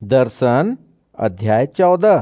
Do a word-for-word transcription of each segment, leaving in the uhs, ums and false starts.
दर्शन अध्याय चौदह।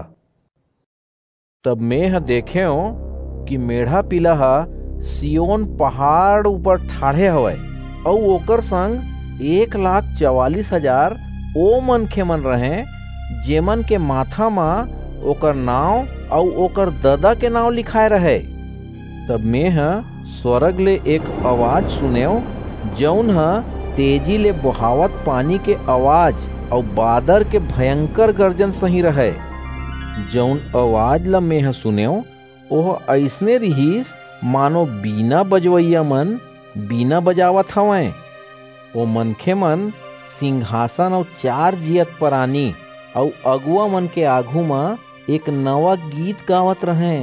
तब मैं देखे कि मेढ़ा पिला सियोन पहाड़ ऊपर ठाढ़े हवय और ओकर संग एक लाख चवालीस हजार ओ मनखे मन रहे जेमन के माथा में ओकर नाव और ओकर ददा के नाव लिखाए रहे। तब मैं स्वर्ग ले एक आवाज सुनेव जौन ह तेजी ले बहावत पानी के आवाज और बादर के भयंकर गर्जन सही रहे। जौन आवाज ला मैं सुनेव ओह ऐसने रहीस मानो बीना बजवैया मन बीना बजावत हवैं। ओ मनखे मन सिंहासन और चार जियत प्राणी और अगुआ मन के आगू में एक नवा गीत गावत रहे।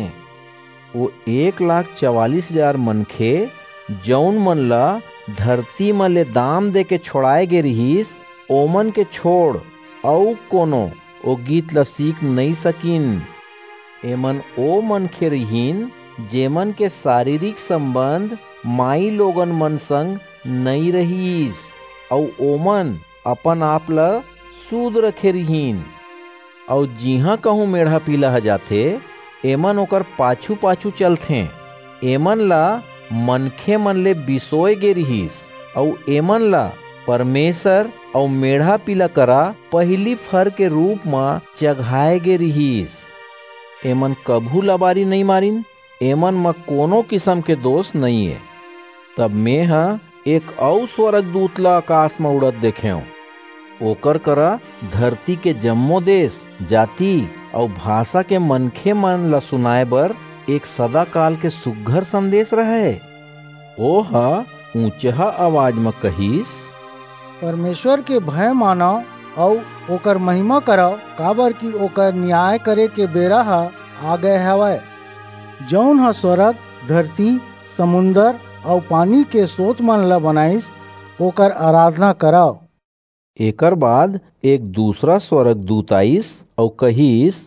वो एक लाख चवालीस हजार मनखे जौन मन ला धरती में ले दाम दे के छोड़ाए गे रहीस ओमन के छोड़ औ कोनो ओ गीत ला सीख नहीं सकिन। एमन ओ मनखे रहीन जेमन के शारीरिक संबंध माई लोगन मन संग नहीं रहीस और ओमन अपन आप ला सूद रखे रहीन। और जिहा कहूँ मेढ़ा पीला जाथे एमन ओकर पाछू पाछू चलथे। एमन ला मनखे मन ले बिसोए गे रहीस और एमन ला परमेश्वर और मेढ़ा पीला करा पहली फर के रूप में चघाए गे रहीस। एमन कभू लबारी नहीं मारिन, एमन में कोनो किस्म के दोष नहीं है। तब मैं एक और स्वर्गदूत ला आकाश में उड़त देखें। ओकर करा धरती के जम्मो देश जाति और भाषा के मनखे मन ला सुनाए बर एक सदा काल के सुघ्घर संदेश रहे। ओह ऊंचा आवाज में कहिस, परमेश्वर के भय मानो और ओकर महिमा करो, काबर की ओकर न्याय करे के बेरा हा आ गए हवय। जौन हा स्वर्ग धरती समुंदर और पानी के स्रोत मन ला बनाइस ओकर आराधना कराओ। एकर बाद एक दूसरा स्वर्गदूत आइस और कहिस,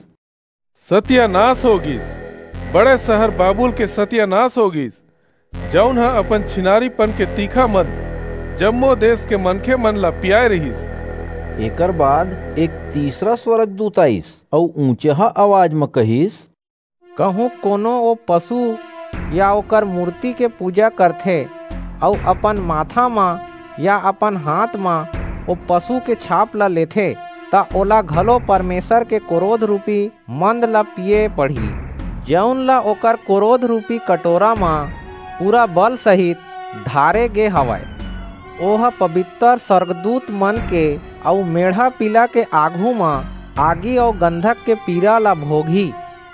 सत्यानाश होगिस, बड़े शहर बाबुल के सत्यानाश होगिस, जौन हा अपन छिनारीपन के तीखा मन जम्मो देश के मनखे मन ला पियाए रहीस। एकर बाद एक तीसरा स्वर्गदूत आइस और ऊंचा आवाज में कहिस, कहूँ कोनो ओ पशु या ओकर मूर्ति के पूजा करथे और अपन माथा में या अपन हाथ में ओ पशु के छाप ला लेथे ता ओला घलो परमेश्वर के क्रोध रूपी मंद ला पिए पढ़ी, जौन ला ओकर क्रोध रूपी कटोरा में पूरा बल सहित ढारे गे हवय। ओह पवित्र स्वर्गदूत मन के और मेढ़ा पीला के आगू में आगी और गंधक के पीरा ला भोगी।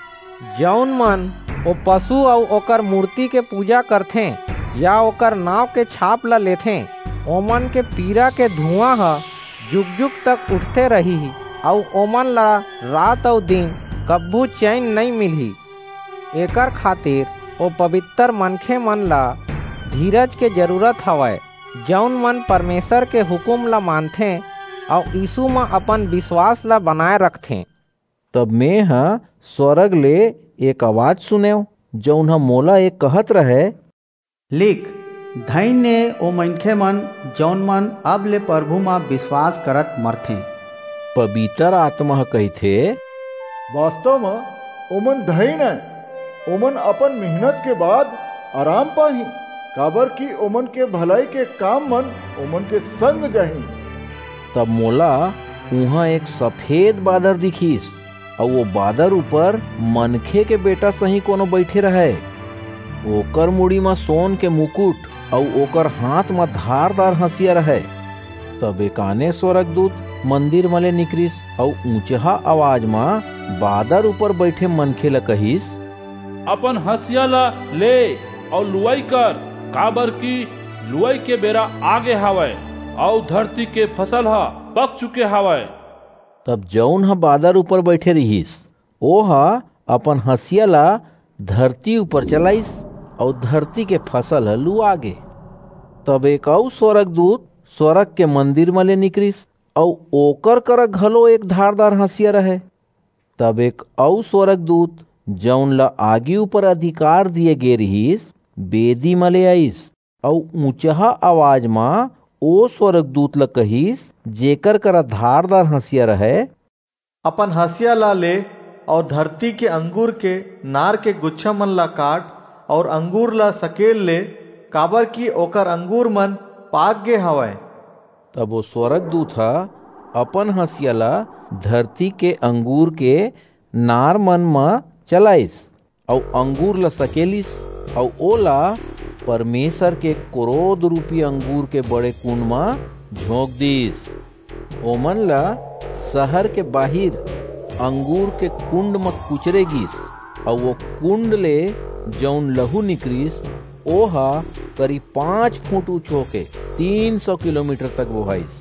जौन मन ओ पशु और ओकर मूर्ति के पूजा करथे या ओकर नाव के छाप ला लेथे ओमन के पीरा के धुआं ह जुग जुग तक उठते रही और ओमन ला रात और दिन कब्बू चैन नहीं मिली। एकर खातिर ओ पवित्र मनखे मन ला धीरज के जरूरत हवय जौन मन परमेश्वर के हुकुम ला मानथे और यीशु में अपन विश्वास ला बनाए रखथे। तब मैं हाँ स्वर्ग ले एक आवाज सुनेव जौन हा मोला एक कहत रहे, लिख, धन्य ओ मनखे मन जौन मन अब ले प्रभु मां विश्वास करत मरथे। पवित्र आत्मा कहिथे, वास्तव में ओमन धन्य है, ओमन अपन मेहनत के बाद आराम पाही, काबर की ओमन के भलाई के काम मन ओमन के संग जाही। तब मोला वहाँ एक सफेद बादर दिखीस और वो बादर ऊपर मनखे के बेटा सही कोनो बैठे रहे। ओकर मुड़ी में सोन के मुकुट और ओकर हाथ में धारदार हंसिया रहे। तब एकाने स्वर्गदूत मंदिर मले निकरिस और ऊंचा आवाज में बादर ऊपर बैठे मनखे ला कहिस, अपन हंसिया ला ले और लुआई कर, काबर की लुआई के बेरा आगे हावय और धरती के फसल हा पक चुके हावय। तब जौन हा बादर ऊपर बैठे रहीस ओ हा अपन हंसिया ला धरती ऊपर चलाइस और धरती के फसल लू आगे। तब एक और स्वर्गदूत स्वर्ग के मंदिर में ले निकरिस और ओकर कर घलो एक धारदार हंसिया रहे। तब एक और स्वर्गदूत जौन ला आगे ऊपर अधिकार दिए गे रहीस बेदी में ले आइस और ऊंचा आवाज में ओ स्वर्गदूत ला कहिस जेकर करा धारदार हंसिया रहे, अपन हसिया ला ले और धरती के अंगूर के नार के गुच्छा मन ला काट और अंगूर ला सकेल ले, काबर की ओकर अंगूर मन पाक गे हवय। तब वो स्वर्गदूत हा अपन हसिया ला धरती के अंगूर के नार मन म चलाइस और अंगूर ला सकेलिस और ओला परमेश्वर के क्रोध रूपी अंगूर के बड़े कुंड म झोंक दिस। ओमन ला शहर के बाहिर अंगूर के कुंड में कुचरे गिस और वो कुंड ले जौन लहू निकरिस ओहा करीब पांच फुट ऊंचो के तीन सौ किलोमीटर तक बोहाइस।